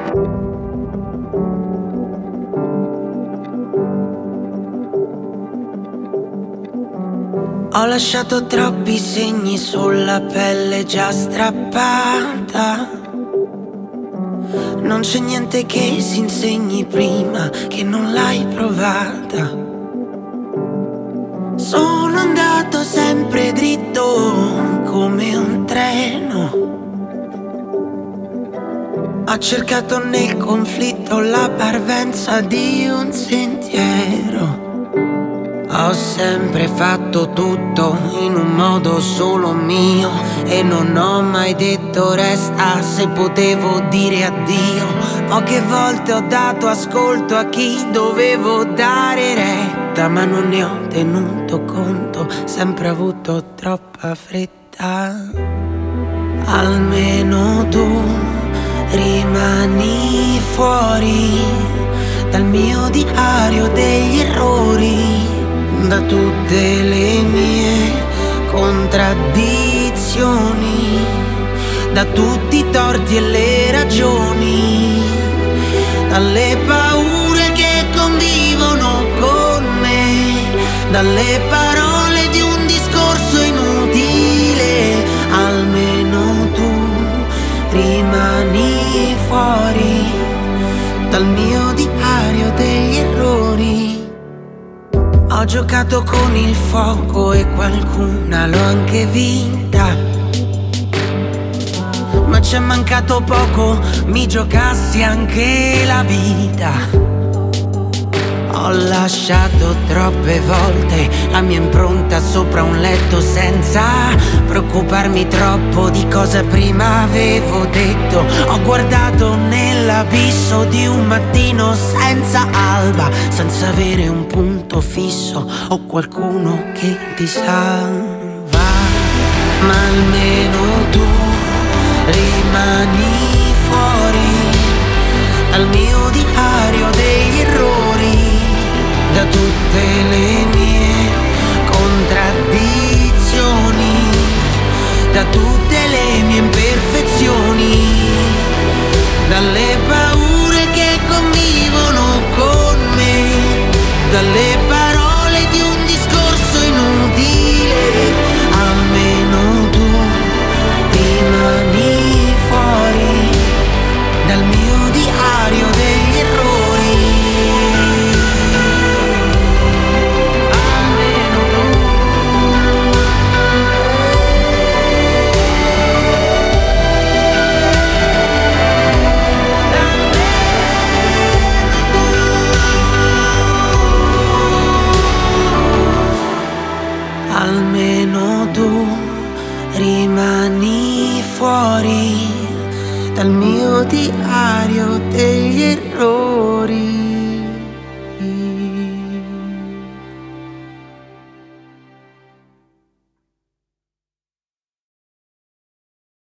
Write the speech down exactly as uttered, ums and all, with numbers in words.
Ho lasciato troppi segni sulla pelle già strappata. Non c'è niente che si insegni prima che non l'hai provata. Sono andato sempre dritto come un treno. Ho cercato nel conflitto la parvenza di un sentiero. Ho sempre fatto tutto in un modo solo mio e non ho mai detto resta se potevo dire addio. Poche volte ho dato ascolto a chi dovevo dare retta, ma non ne ho tenuto conto, sempre avuto troppa fretta. Almeno tu rimani fuori dal mio diario degli errori, da tutte le mie contraddizioni, da tutti i torti e le ragioni, dalle paure che convivono con me, dalle parole di un discorso inutile. Almeno tu rimani fuori dal mio diario degli errori. Ho giocato con il fuoco e qualcuna l'ho anche vinta, ma c'è mancato poco, mi giocassi anche la vita. Ho lasciato troppe volte la mia impronta sopra un letto senza preoccuparmi troppo di cosa prima avevo detto. Ho guardato nell'abisso di un mattino senza alba, senza avere un punto fisso o qualcuno che ti salva. Ma almeno tu rimani fuori dal mio diario degli errori, da tutte le mie contraddizioni, da tutte le mie imperfezioni, dalle paure che convivono con me, dalle parole di un discorso inutile. Almeno tu rimani fuori dal mio diario degli errori. Almeno tu. Almeno tu rimani fuori dal mio diario degli errori.